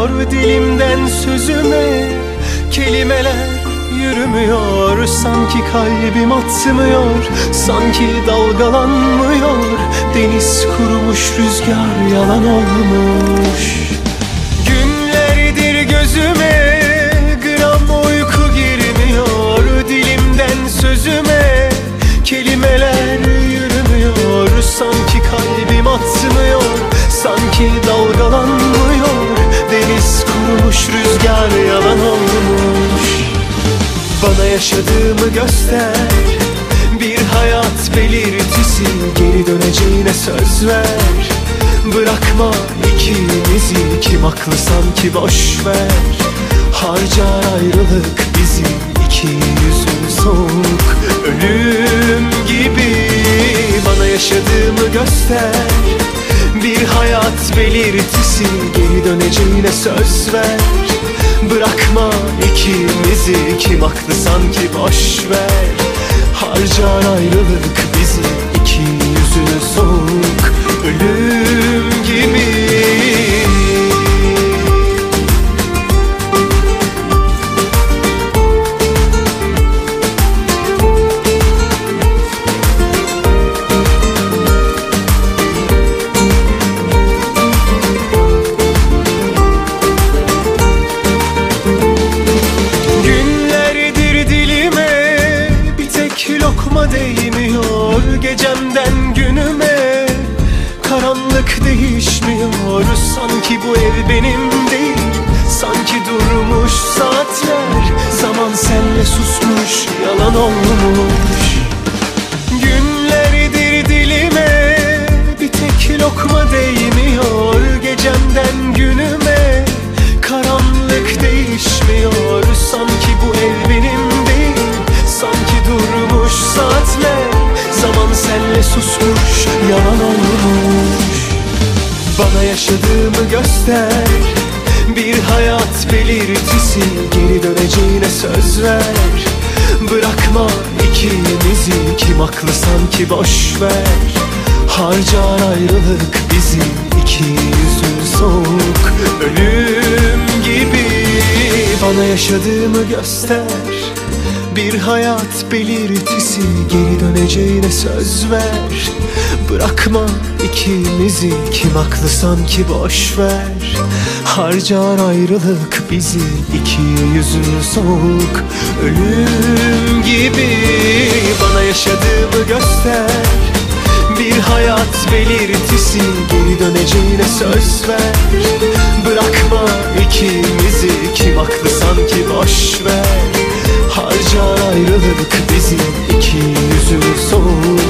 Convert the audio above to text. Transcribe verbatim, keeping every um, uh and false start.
gelmiyor dilimden sözüme. Kelimeler yürümüyor, sanki kalbim atmıyor, sanki dalgalanmıyor. Deniz kurumuş, rüzgar yalan olmuş. Günlerdir gözüme gram uyku girmiyor dilimden sözüme. Kelimeler yürümüyor, sanki kalbim atmıyor, sanki dalgalanmıyor. Deniz kurumuş, rüzgar yalan olmuş. Bana yaşadığımı göster, bir hayat belirtisi. Geri döneceğine söz ver, bırakma ikimizi. Kim haklı sanki boşver, harcar ayrılık bizi. İki yüzün soğuk, ölüm gibi. Bana yaşadığımı göster, bir hayat belirtisi. Geri döneceğine söz ver, bırakma ikimizi. Kim haklı sanki boşver, harcar ayrılık bizi. İki yüzünü soğuk, ölüm gibi. Lokma değmiyor gecemden günüme. Karanlık değişmiyor, sanki bu ev benim değil. Sanki durmuş saatler, zaman senle susmuş, yalan olmuş. Günlerdir dilime bir tek lokma değmiyor gecemden günüme. Karanlık değişmiyor, sanki bu ev benim değil. Sanki durmuş saatler, zaman senle susmuş, yalan olmuş. Bana yaşadığımı göster, bir hayat belirtisi. Geri döneceğine söz ver, bırakma ikimizi. Kim haklı sanki boşver, harcar ayrılık bizi. İki yüzün soğuk, ölüm gibi. Bana yaşadığımı göster, bir hayat belirtisi. Geri döneceğine söz ver, bırakma ikimizi. Kim haklı sanki boşver, harcar ayrılık bizi. İki yüzün soğuk, ölüm gibi. Bana yaşadığımı göster, bir hayat belirtisi. Geri döneceğine söz ver, bırakma ikimizi. Kim haklı sanki boşver, harcar ayrılık bizi. İki yüzün soğuk,